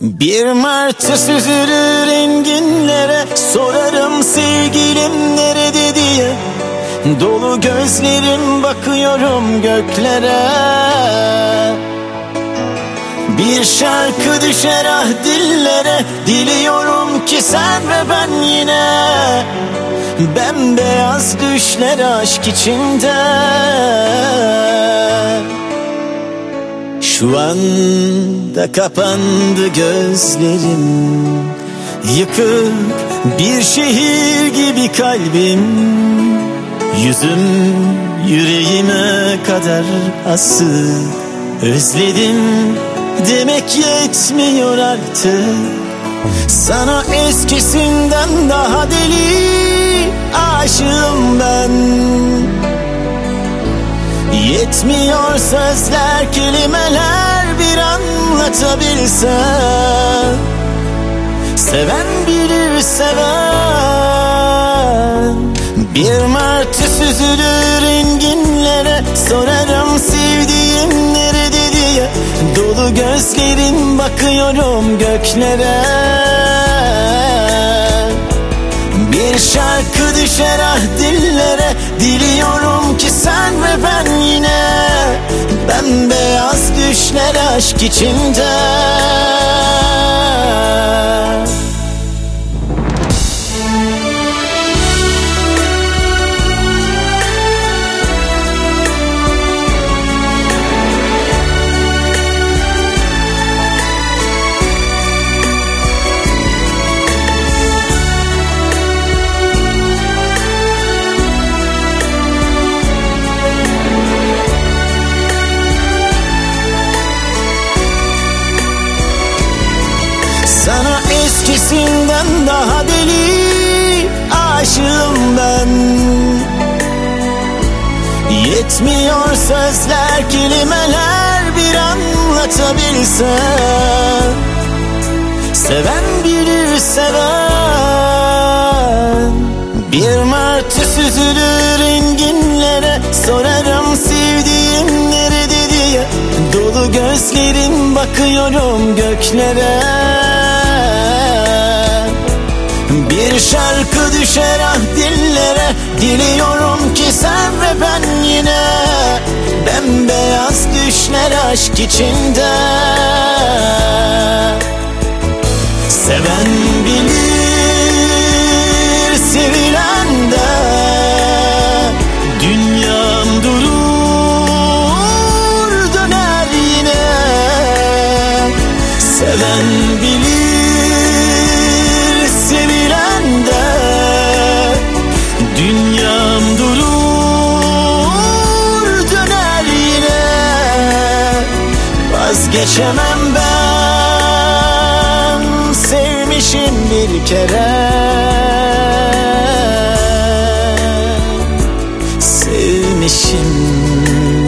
Bir martı süzülür enginlere, sorarım sevgilim nerede diye. Dolu gözlerim bakıyorum göklere. Bir şarkı düşer ah dillere, diliyorum ki sen ve ben yine bembeyaz düşler aşk içinde. Şu anda kapandı gözlerim, yıkık bir şehir gibi kalbim. Yüzüm yüreğime kadar asık, özledim demek yetmiyor artık. Sana eskisinden daha deli aşığım ben. Yetmiyor sözler, kelimeler bir anlatabilsem. Seven bilir seven. Bir martı süzülür enginlere, sorarım sevdiğim nerede diye. Dolu gözlerim bakıyorum göklere. Bir şarkı düşer ah dillere, diliyorum ki sen ve ben yine bembeyaz düşler aşk içinde. Sana eskisinden daha deli aşığım ben. Yetmiyor sözler, kelimeler bir anlatabilsem. Seven bilir seven. Bir martı süzülür enginlere, sorarım sevdiğim nerede diye. Dolu gözlerim bakıyorum göklere. Bir şarkı düşer ah dillere, diliyorum ki sen ve ben yine bembeyaz düşler aşk içinde. Seven bilir sevilen de, dünyam durur döner yine. Seven bilir dünyam durur döner yine. Vazgeçemem ben, sevmişim bir kere. Sevmişim.